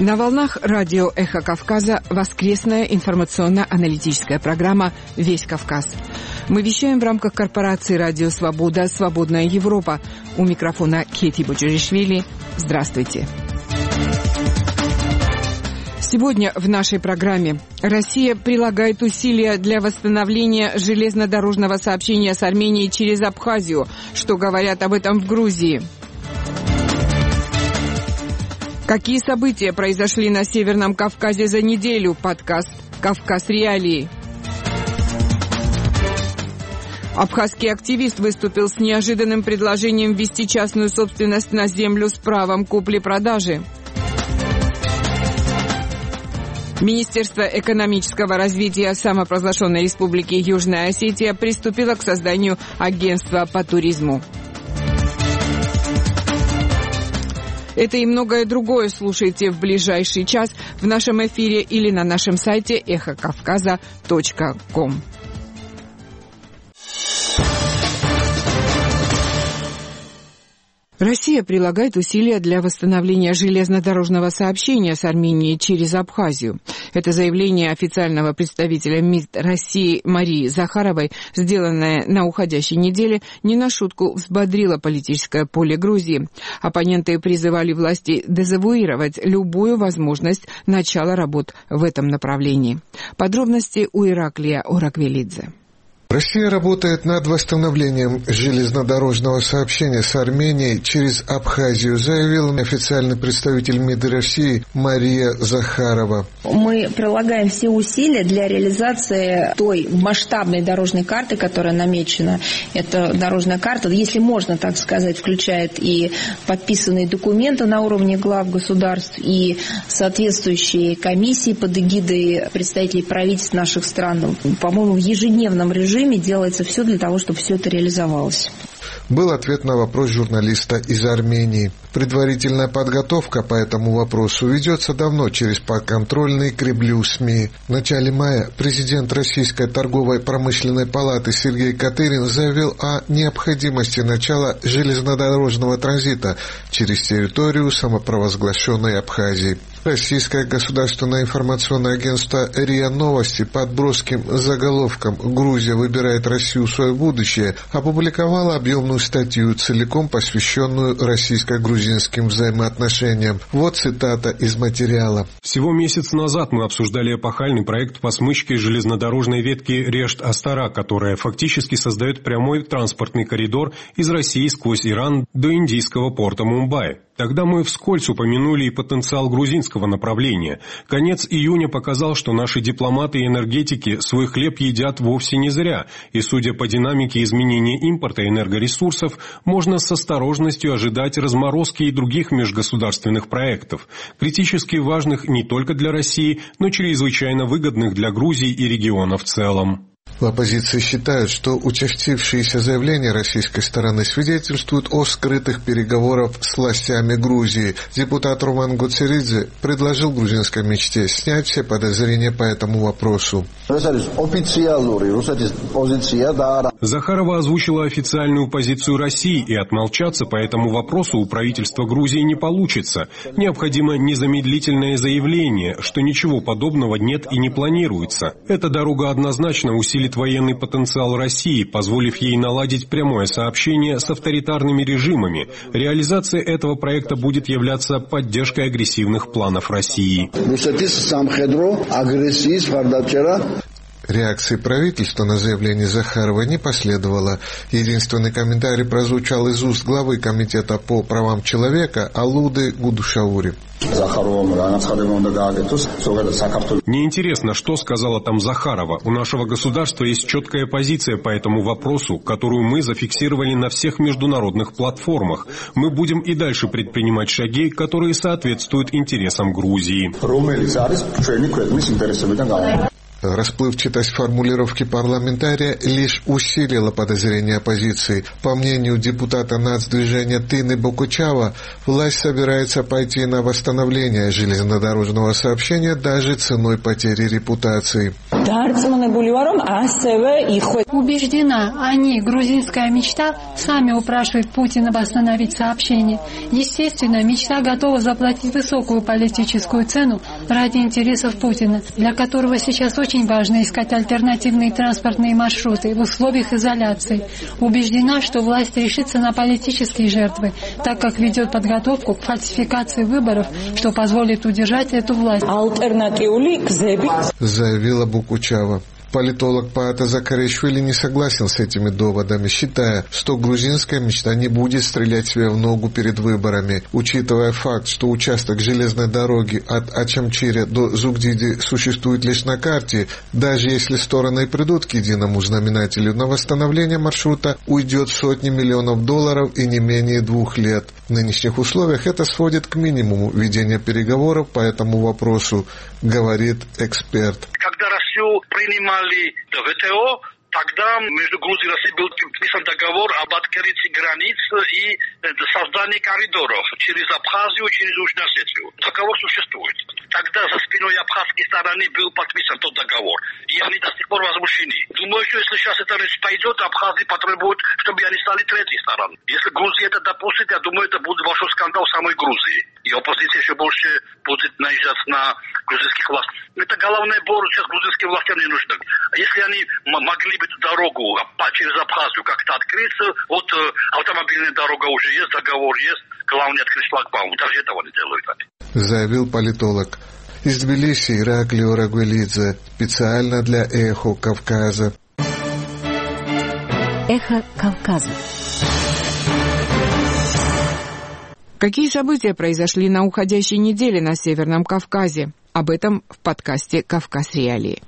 На волнах радио «Эхо Кавказа» воскресная информационно-аналитическая программа «Весь Кавказ». Мы вещаем в рамках корпорации «Радио Свобода. Свободная Европа». У микрофона Кети Боджоришвили. Здравствуйте. Сегодня в нашей программе Россия прилагает усилия для восстановления железнодорожного сообщения с Арменией через Абхазию. Что говорят об этом в Грузии? Какие события произошли на Северном Кавказе за неделю? Подкаст «Кавказ. Реалии». Абхазский активист выступил с неожиданным предложением ввести частную собственность на землю с правом купли-продажи. Министерство экономического развития самопровозглашенной Республики Южная Осетия приступило к созданию агентства по туризму. Это и многое другое слушайте в ближайший час в нашем эфире или на нашем сайте эхокавказа.ком. Россия прилагает усилия для восстановления железнодорожного сообщения с Арменией через Абхазию. Это заявление официального представителя МИД России Марии Захаровой, сделанное на уходящей неделе, не на шутку взбодрило политическое поле Грузии. Оппоненты призывали власти дезавуировать любую возможность начала работ в этом направлении. Подробности у Ираклия Ораквелидзе. Россия работает над восстановлением железнодорожного сообщения с Арменией через Абхазию, заявил официальный представитель МИД России Мария Захарова. Мы прилагаем все усилия для реализации той масштабной дорожной карты, которая намечена. Эта дорожная карта, если можно так сказать, включает и подписанные документы на уровне глав государств, и соответствующие комиссии под эгидой представителей правительств наших стран. По-моему, в ежедневном режиме делается все для того, чтобы все это реализовалось. Был ответ на вопрос журналиста из Армении. Предварительная подготовка по этому вопросу ведется давно через подконтрольные Кремлю СМИ. В начале мая президент Российской торговой промышленной палаты Сергей Катырин заявил о необходимости начала железнодорожного транзита через территорию самопровозглашенной Абхазии. Российское государственное информационное агентство РИА Новости под броским заголовком «Грузия выбирает Россию в свое будущее» опубликовало объемную статью, целиком посвященную российско-грузинским взаимоотношениям. Вот цитата из материала. Всего месяц назад мы обсуждали эпохальный проект по смычке железнодорожной ветки Решт-Астара, которая фактически создает прямой транспортный коридор из России сквозь Иран до индийского порта Мумбаи. Тогда мы вскользь упомянули и потенциал грузинского направления. Конец июня показал, что наши дипломаты и энергетики свой хлеб едят вовсе не зря, и, судя по динамике изменения импорта энергоресурсов, можно с осторожностью ожидать разморозки и других межгосударственных проектов, критически важных не только для России, но чрезвычайно выгодных для Грузии и региона в целом. В оппозиции считают, что участившиеся заявления российской стороны свидетельствуют о скрытых переговорах с властями Грузии. Депутат Роман Гуцеридзе предложил грузинской мечте снять все подозрения по этому вопросу. Захарова озвучила официальную позицию России, и отмолчаться по этому вопросу у правительства Грузии не получится. Необходимо незамедлительное заявление, что ничего подобного нет и не планируется. Эта дорога однозначно усилит военный потенциал России, позволив ей наладить прямое сообщение с авторитарными режимами. Реализация этого проекта будет являться поддержкой агрессивных планов России. Реакции правительства на заявление Захарова не последовало. Единственный комментарий прозвучал из уст главы Комитета по правам человека Алуды Гудушаури. Мне интересно, что сказала там Захарова. У нашего государства есть четкая позиция по этому вопросу, которую мы зафиксировали на всех международных платформах. Мы будем и дальше предпринимать шаги, которые соответствуют интересам Грузии. Расплывчатость формулировки парламентария лишь усилила подозрения оппозиции. По мнению депутата нацдвижения Тины Бокучава, власть собирается пойти на восстановление железнодорожного сообщения даже ценой потери репутации. Убеждена, они, грузинская мечта, сами упрашивают Путина восстановить сообщение. Естественно, мечта готова заплатить высокую политическую цену ради интересов Путина, для которого сейчас очень важно искать альтернативные транспортные маршруты в условиях изоляции. Убеждена, что власть решится на политические жертвы, так как ведет подготовку к фальсификации выборов, что позволит удержать эту власть. Заявила Бокучава. Политолог Паата Закаришвили не согласен с этими доводами, считая, что грузинская мечта не будет стрелять себе в ногу перед выборами. Учитывая факт, что участок железной дороги от Ачамчире до Зугдиди существует лишь на карте, даже если стороны придут к единому знаменателю, на восстановление маршрута уйдет сотни миллионов долларов и не менее 2 лет. В нынешних условиях это сводит к минимуму ведения переговоров по этому вопросу, говорит эксперт. Когда Россию принимали в ВТО, тогда между Грузией и Россией был подписан договор об открытии границ и создании коридоров через Абхазию и через Южную Осетию. Договор существует. Тогда за спиной абхазской стороны был подписан тот договор. И они до сих пор возмущены. Думаю, что если сейчас эта речь пойдет, Абхазия потребует, чтобы они стали третьей стороной. Если Грузия это допустит, я думаю, это будет большой скандал в самой Грузии. И оппозиция еще больше будет наезжать на грузинских властей. Это головная боль сейчас грузинским властям не нужна. Если они могли бы эту дорогу через Абхазию как-то открыть, вот автомобильная дорога уже есть, договор есть, главное открыть шлагбаум. Даже этого не делают. Заявил политолог. Из Тбилиси Ираклио Рагвелидзе, специально для «Эхо Кавказа». «Эхо Кавказа». Какие события произошли на уходящей неделе на Северном Кавказе? Об этом в подкасте «Кавказ Реалии».